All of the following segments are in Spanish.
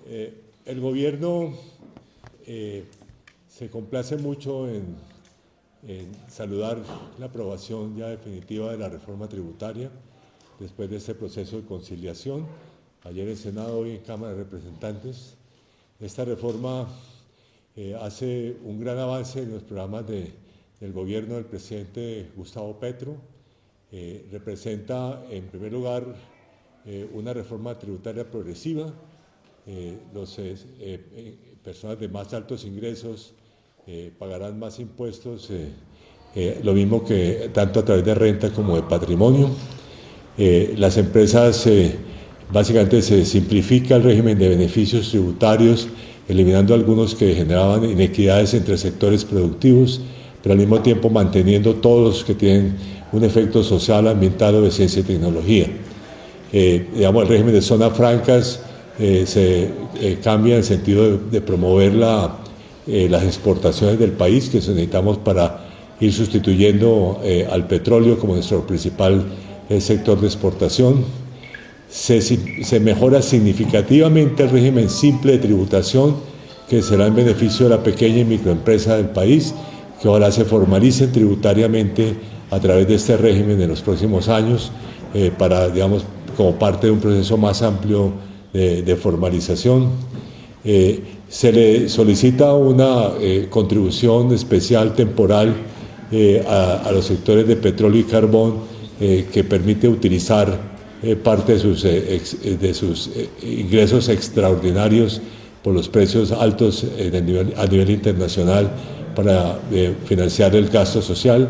El gobierno se complace mucho en saludar la aprobación ya definitiva de la reforma tributaria después de este proceso de conciliación, ayer en Senado, hoy en Cámara de Representantes. Esta reforma hace un gran avance en los programas del gobierno del presidente Gustavo Petro. Representa, en primer lugar, una reforma tributaria progresiva. Las personas de más altos ingresos pagarán más impuestos, lo mismo que tanto a través de renta como de patrimonio. Las empresas, básicamente se simplifica el régimen de beneficios tributarios, eliminando algunos que generaban inequidades entre sectores productivos, pero al mismo tiempo manteniendo todos los que tienen un efecto social, ambiental o de ciencia y tecnología. El régimen de zonas francas se cambia en el sentido de promover las exportaciones del país, que necesitamos para ir sustituyendo al petróleo como nuestro principal sector de exportación. Se mejora significativamente el régimen simple de tributación, que será en beneficio de la pequeña y microempresa del país, que ojalá se formalicen tributariamente a través de este régimen en los próximos años, como parte de un proceso más amplio de formalización. Se le solicita una contribución especial temporal a los sectores de petróleo y carbón, que permite utilizar parte de sus ingresos extraordinarios por los precios altos a nivel internacional para financiar el gasto social.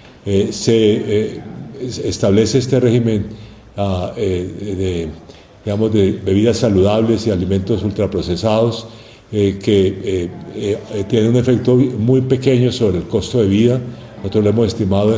Se establece este régimen de bebidas saludables y alimentos ultraprocesados que tiene un efecto muy pequeño sobre el costo de vida. Nosotros lo hemos estimado en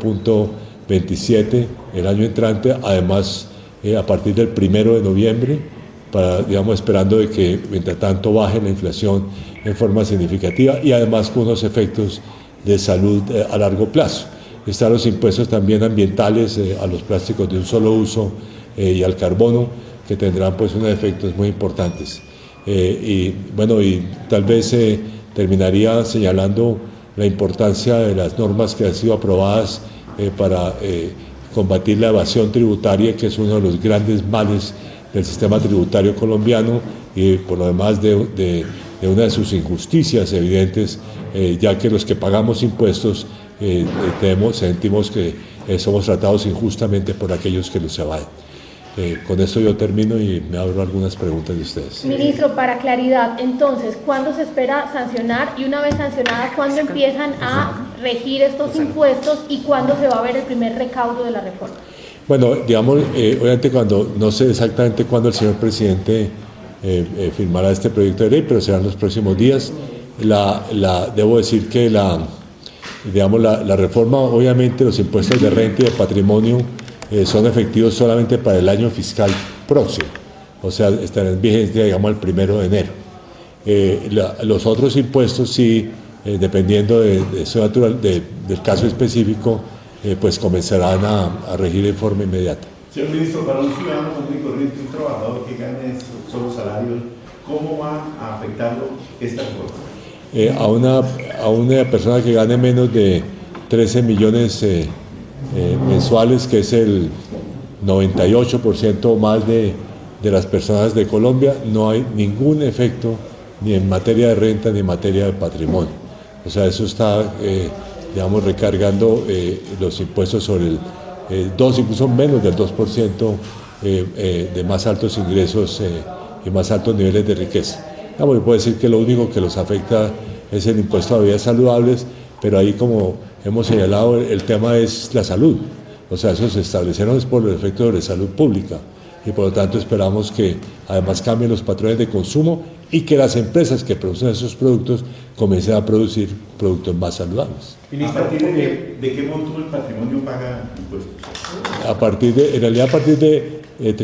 0.27 el año entrante, además a partir del 1 de noviembre, esperando de que mientras tanto baje la inflación en forma significativa y además con unos efectos de salud a largo plazo. Están los impuestos también ambientales a los plásticos de un solo uso y al carbono, que tendrán pues unos efectos muy importantes. Y tal vez terminaría señalando la importancia de las normas que han sido aprobadas para combatir la evasión tributaria, que es uno de los grandes males del sistema tributario colombiano, y por lo demás de una de sus injusticias evidentes, ya que los que pagamos impuestos sentimos que somos tratados injustamente por aquellos que los evaden. Con esto yo termino y me abro algunas preguntas de ustedes. Ministro, para claridad, entonces, ¿cuándo se espera sancionar? Y una vez sancionada, ¿cuándo empiezan a regir estos impuestos y cuándo se va a ver el primer recaudo de la reforma? Bueno, obviamente no sé exactamente cuándo el señor presidente firmará este proyecto de ley, pero serán los próximos días. Debo decir que la reforma, obviamente los impuestos de renta y de patrimonio son efectivos solamente para el año fiscal próximo, o sea, estarán en vigencia, digamos, el 1 de enero. Los otros impuestos sí, dependiendo del caso específico, pues comenzarán a regir de forma inmediata. Señor ministro, para un ciudadano común y corriente, un trabajador que gane solo salarios, ¿cómo va a afectarlo esta reforma? A una persona que gane menos de 13 millones mensuales, que es el 98% o más de las personas de Colombia, no hay ningún efecto ni en materia de renta ni en materia de patrimonio. O sea, eso está, recargando los impuestos sobre el 2, incluso menos del 2% de más altos ingresos y más altos niveles de riqueza. Puedo decir que lo único que los afecta es el impuesto a bebidas saludables, pero ahí, como hemos señalado, el tema es la salud. O sea, eso se establecieron por los efectos de salud pública y por lo tanto esperamos que además cambien los patrones de consumo y que las empresas que producen esos productos comiencen a producir productos más saludables. ¿A partir de qué monto el patrimonio paga impuestos? En realidad a partir de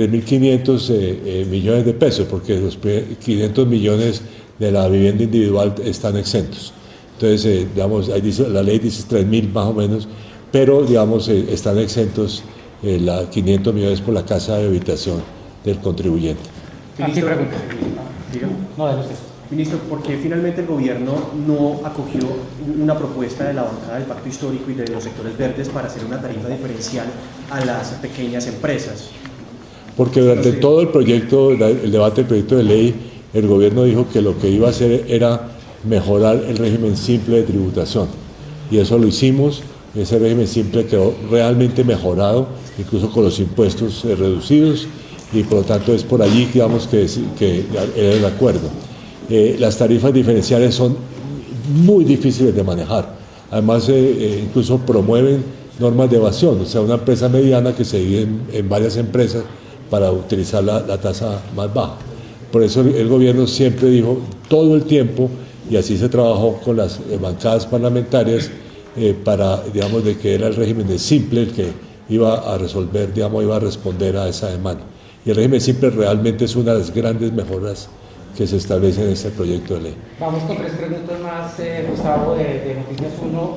3.500 millones de pesos, porque los 500 millones de la vivienda individual están exentos. Entonces, la ley dice 3.000 más o menos, pero están exentos 500 millones por la casa de habitación del contribuyente. Ministro, Dígame. No, dale usted. Ministro, ¿por qué finalmente el gobierno no acogió una propuesta de la bancada del Pacto Histórico y de los sectores verdes para hacer una tarifa diferencial a las pequeñas empresas? Porque durante todo el proyecto, el debate del proyecto de ley, el gobierno dijo que lo que iba a hacer era mejorar el régimen simple de tributación. Y eso lo hicimos, ese régimen simple quedó realmente mejorado, incluso con los impuestos reducidos, y por lo tanto es por allí, digamos, que era el acuerdo. Las tarifas diferenciales son muy difíciles de manejar. Además, incluso promueven normas de evasión. O sea, una empresa mediana que se divide en varias empresas para utilizar la tasa más baja. Por eso el gobierno siempre dijo todo el tiempo, y así se trabajó con las bancadas parlamentarias, para, digamos, de que era el régimen de simple el que iba a resolver, digamos, iba a responder a esa demanda. Y el régimen simple realmente es una de las grandes mejoras que se establece en este proyecto de ley. Vamos con 3 preguntas más, Gustavo, de Noticias 1,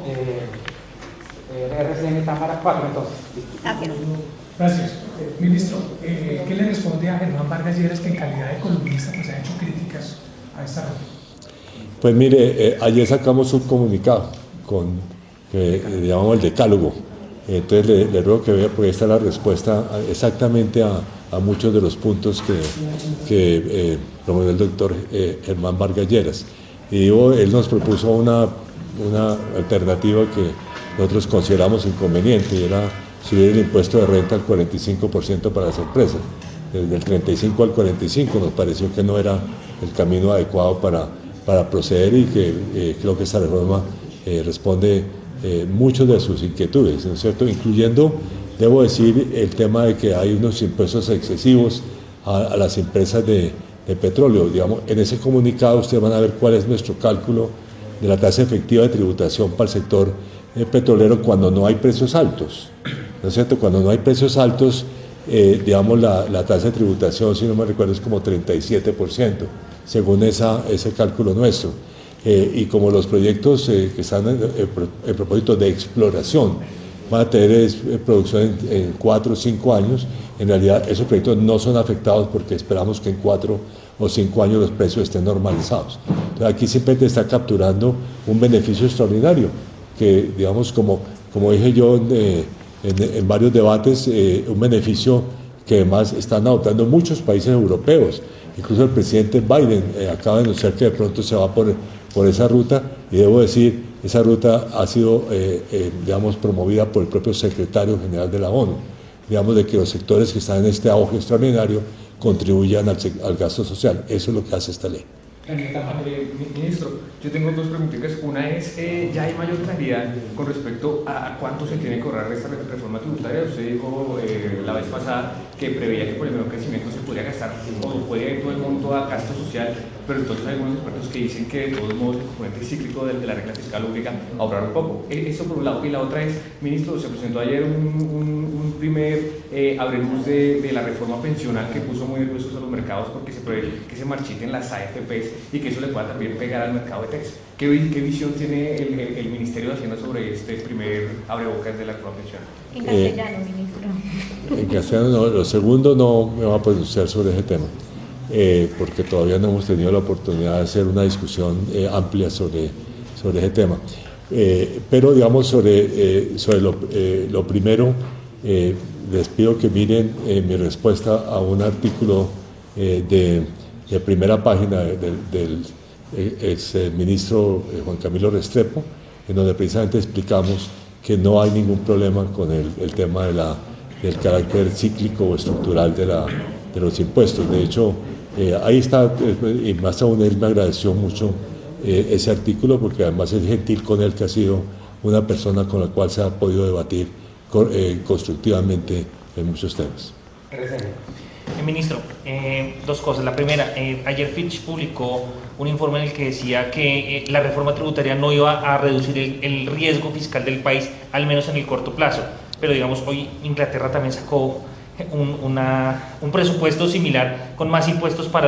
RCN Támara 4, entonces. Gracias. Gracias. Ministro, ¿qué le responde a Germán Vargas Lleras, que en calidad de columnista pues, ha hecho críticas a esta red? Pues mire, ayer sacamos un comunicado que le llamamos el decálogo. Entonces le ruego que vea, porque esta es la respuesta exactamente a muchos de los puntos que promovió el doctor Germán Vargas Lleras. Y él nos propuso una alternativa que nosotros consideramos inconveniente, y era subir el impuesto de renta al 45% para las empresas. Desde el 35 al 45 nos pareció que no era el camino adecuado para proceder, y que creo que esta reforma responde muchas de sus inquietudes, ¿no es cierto? Incluyendo, debo decir, el tema de que hay unos impuestos excesivos a las empresas de petróleo. Digamos, en ese comunicado ustedes van a ver cuál es nuestro cálculo de la tasa efectiva de tributación para el sector petrolero cuando no hay precios altos, ¿no es cierto? Cuando no hay precios altos, digamos, la tasa de tributación, si no me recuerdo, es como 37%, según ese cálculo nuestro. Y como los proyectos que están en propósito de exploración van a tener producción en 4 o 5 años, en realidad esos proyectos no son afectados, porque esperamos que en 4 o 5 años los precios estén normalizados. Entonces, aquí simplemente está capturando un beneficio extraordinario, que, digamos, como dije yo en varios debates, un beneficio que además están adoptando muchos países europeos. Incluso el presidente Biden acaba de anunciar que de pronto se va por esa ruta, y debo decir, esa ruta ha sido, digamos, promovida por el propio secretario general de la ONU, digamos, de que los sectores que están en este auge extraordinario contribuyan al gasto social. Eso es lo que hace esta ley. Ministro, yo tengo 2 preguntitas. Una es, ya hay mayor claridad con respecto a cuánto se tiene que ahorrar esta reforma tributaria. Usted dijo la vez pasada que preveía que por el menor crecimiento se podría gastar, o podría ir todo el monto a gasto social, pero entonces hay algunos expertos que dicen que de todos modos el componente cíclico de la regla fiscal obliga a ahorrar un poco. Eso por un lado. Y la otra es, ministro, se presentó ayer un primer abreluz de la reforma pensional que puso muy nerviosos a los mercados, porque se prevé que se marchiten las AFPs y que eso le pueda también pegar al mercado de TECs. ¿Qué visión tiene el Ministerio de Hacienda sobre este primer abrebocas de la reforma pensional? En castellano, ministro. En castellano no, lo segundo no me va a pronunciar sobre ese tema, porque todavía no hemos tenido la oportunidad de hacer una discusión amplia sobre ese tema. Pero, digamos, sobre lo primero, les pido que miren mi respuesta a un artículo de primera página del ex ministro Juan Camilo Restrepo, en donde precisamente explicamos que no hay ningún problema con el tema del carácter cíclico o estructural de los impuestos. De hecho, ahí está, y más aún él me agradeció mucho ese artículo, porque además es gentil con él, que ha sido una persona con la cual se ha podido debatir constructivamente en muchos temas. Ministro, 2 cosas. La primera, ayer Fitch publicó un informe en el que decía que la reforma tributaria no iba a reducir el riesgo fiscal del país, al menos en el corto plazo. Pero, digamos, hoy Inglaterra también sacó un presupuesto similar, con más impuestos para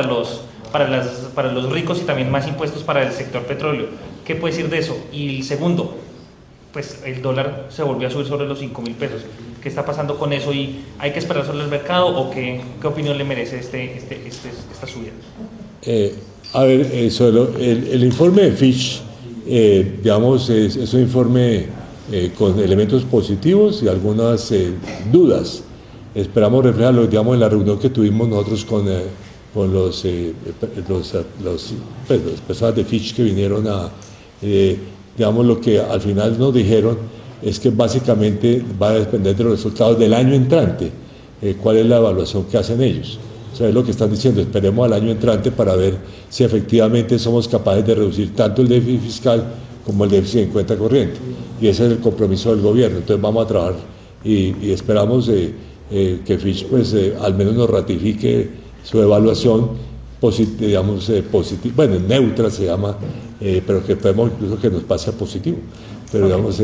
los ricos y también más impuestos para el sector petróleo. ¿Qué puede decir de eso? Y el segundo, pues el dólar se volvió a subir sobre los 5.000 pesos. ¿Qué está pasando con eso? ¿Y hay que esperar sobre el mercado, o qué opinión le merece esta subida? A ver, el informe de Fitch, digamos, es un informe con elementos positivos y algunas dudas. Esperamos reflejarlo, digamos, en la reunión que tuvimos nosotros con las personas de Fitch que vinieron a, digamos, lo que al final nos dijeron es que básicamente va a depender de los resultados del año entrante, cuál es la evaluación que hacen ellos. O sea, es lo que están diciendo, esperemos al año entrante para ver si efectivamente somos capaces de reducir tanto el déficit fiscal como el déficit en cuenta corriente. Y ese es el compromiso del gobierno. Entonces vamos a trabajar y esperamos que Fitch pues, al menos nos ratifique su evaluación digamos, positiva, bueno, neutra se llama, pero que esperemos incluso que nos pase a positivo. Pero digamos,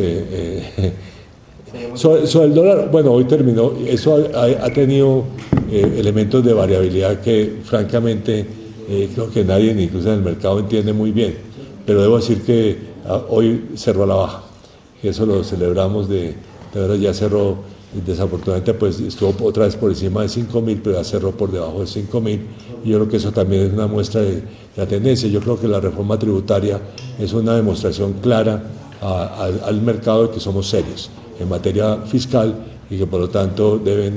sobre el dólar, bueno, hoy terminó, eso ha tenido elementos de variabilidad que francamente creo que nadie, incluso en el mercado, entiende muy bien, pero debo decir que hoy cerró a la baja, y eso lo celebramos de verdad, ya cerró, desafortunadamente pues estuvo otra vez por encima de 5.000, pero ya cerró por debajo de 5.000, y yo creo que eso también es una muestra de la tendencia. Yo creo que la reforma tributaria es una demostración clara al mercado de que somos serios en materia fiscal y que por lo tanto deben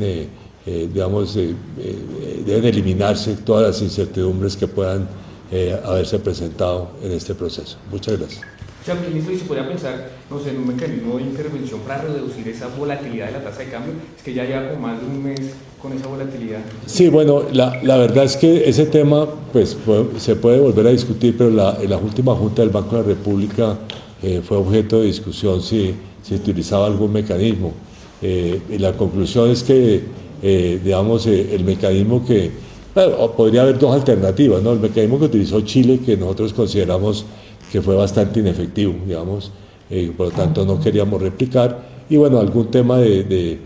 eliminarse todas las incertidumbres que puedan haberse presentado en este proceso. Muchas gracias. O sea, ministro, ¿y se podría pensar, no sé, en un mecanismo de intervención para reducir esa volatilidad de la tasa de cambio? Es que ya lleva como más de un mes con esa volatilidad. Sí, bueno, la verdad es que ese tema pues, se puede volver a discutir, pero en la última Junta del Banco de la República fue objeto de discusión si utilizaba algún mecanismo. Y la conclusión es que, digamos, el mecanismo que... Bueno, podría haber dos alternativas, ¿no? El mecanismo que utilizó Chile, que nosotros consideramos que fue bastante inefectivo, digamos, por lo tanto no queríamos replicar, y bueno, algún tema de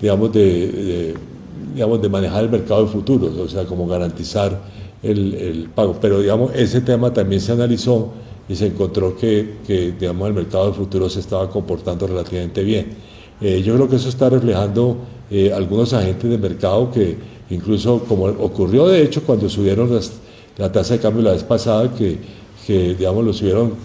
manejar el mercado de futuros, o sea, como garantizar el pago, pero digamos, ese tema también se analizó y se encontró que digamos, el mercado de futuros se estaba comportando relativamente bien. Yo creo que eso está reflejando algunos agentes de mercado que incluso, como ocurrió de hecho cuando subieron la tasa de cambio la vez pasada, que digamos lo subieron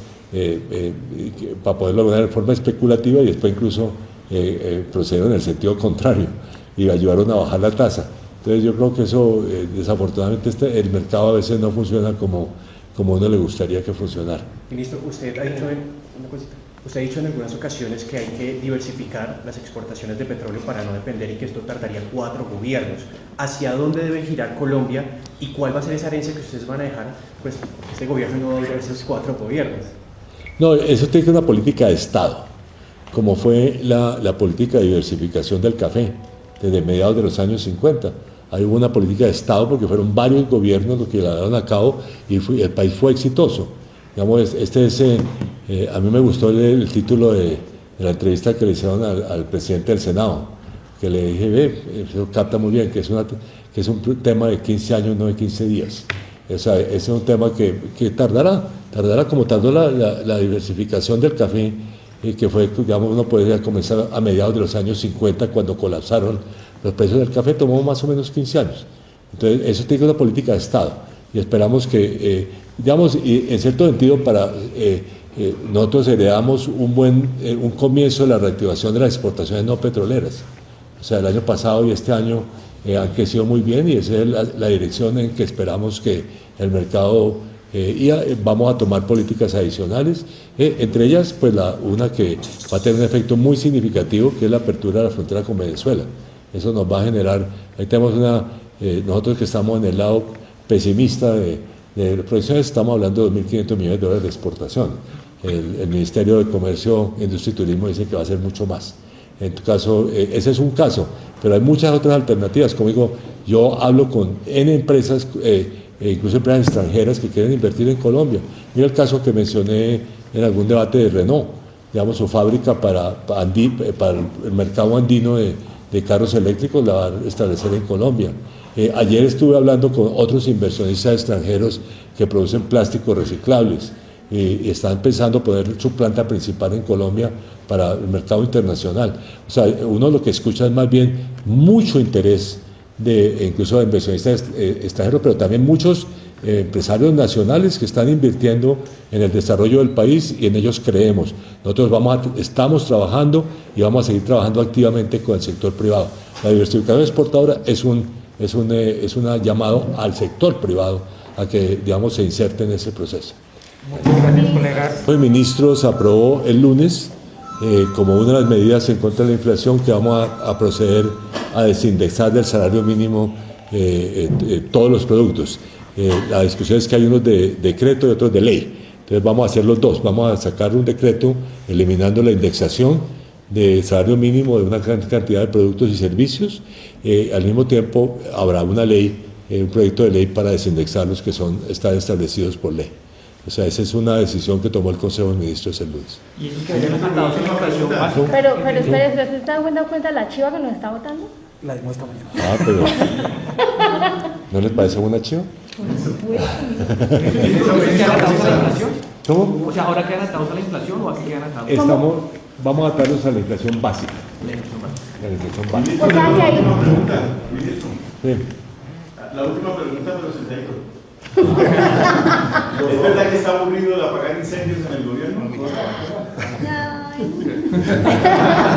para poderlo lograr de forma especulativa y después incluso procedieron en el sentido contrario y ayudaron a bajar la tasa. Entonces yo creo que eso desafortunadamente el mercado a veces no funciona como uno le gustaría que funcionara. Ministro, usted ha dicho en algunas ocasiones que hay que diversificar las exportaciones de petróleo para no depender y que esto tardaría 4 gobiernos. ¿Hacia dónde debe girar Colombia y cuál va a ser esa herencia que ustedes van a dejar? Pues este gobierno no va a ir a esos 4 gobiernos. No, eso tiene que ser una política de Estado, como fue la política de diversificación del café desde mediados de los años 50. Ahí hubo una política de Estado porque fueron varios gobiernos los que la llevaron a cabo y el país fue exitoso. Digamos, a mí me gustó el título de la entrevista que le hicieron al presidente del Senado, que le dije, eso capta muy bien, que es un tema de 15 años, no de 15 días. O sea, ese es un tema que tardará como tardó la diversificación del café, que fue, digamos, uno podría comenzar a mediados de los años 50, cuando colapsaron los precios del café, tomó más o menos 15 años. Entonces, eso tiene una política de Estado, y esperamos que, digamos, y en cierto sentido, nosotros heredamos un comienzo de la reactivación de las exportaciones no petroleras. O sea, el año pasado y este año han crecido muy bien, y esa es la dirección en que esperamos que el mercado y vamos a tomar políticas adicionales, entre ellas pues una que va a tener un efecto muy significativo, que es la apertura de la frontera con Venezuela. Eso nos va a generar, ahí tenemos nosotros que estamos en el lado pesimista de proyecciones, estamos hablando de $2.500 millones de exportación. El Ministerio de Comercio, Industria y Turismo dice que va a ser mucho más. En tu caso, ese es un caso, pero hay muchas otras alternativas. Como digo, yo hablo con N empresas, incluso empresas extranjeras que quieren invertir en Colombia. Mira el caso que mencioné en algún debate de Renault, digamos, su fábrica para el mercado andino de carros eléctricos la va a establecer en Colombia. Ayer estuve hablando con otros inversionistas extranjeros que producen plásticos reciclables y están pensando poner su planta principal en Colombia para el mercado internacional. O sea, uno lo que escucha es más bien mucho interés incluso de inversionistas extranjeros, pero también muchos empresarios nacionales que están invirtiendo en el desarrollo del país y en ellos creemos. Nosotros estamos trabajando y vamos a seguir trabajando activamente con el sector privado. La diversificación exportadora es un llamado al sector privado a que, digamos, se inserte en ese proceso. Muchas gracias, colegas. El ministro se aprobó el lunes como una de las medidas en contra de la inflación que vamos a proceder a desindexar del salario mínimo todos los productos. La discusión es que hay unos de decreto y otros de ley. Entonces vamos a hacer los dos. Vamos a sacar un decreto eliminando la indexación de salario mínimo de una gran cantidad de productos y servicios. Al mismo tiempo habrá una ley, un proyecto de ley para desindexar los que están establecidos por ley. O sea, esa es una decisión que tomó el Consejo de Ministros el lunes. ¿Y esos que hayan atados en la inflación básica? Pero espere, ¿se está dando cuenta de la chiva que nos está votando? La dimos esta mañana. Ah, pero ¿no les parece buena chiva? ¿Quedan atados a la inflación? ¿Cómo? O sea, ¿ahora quedan atados a la inflación o a qué quedan atados? Vamos a atarlos a la inflación básica. La inflación básica. O sea, que hay... Una pregunta, ministro. Sí. La última pregunta de los senadores. ¿Es verdad que está aburrido de apagar incendios en el gobierno?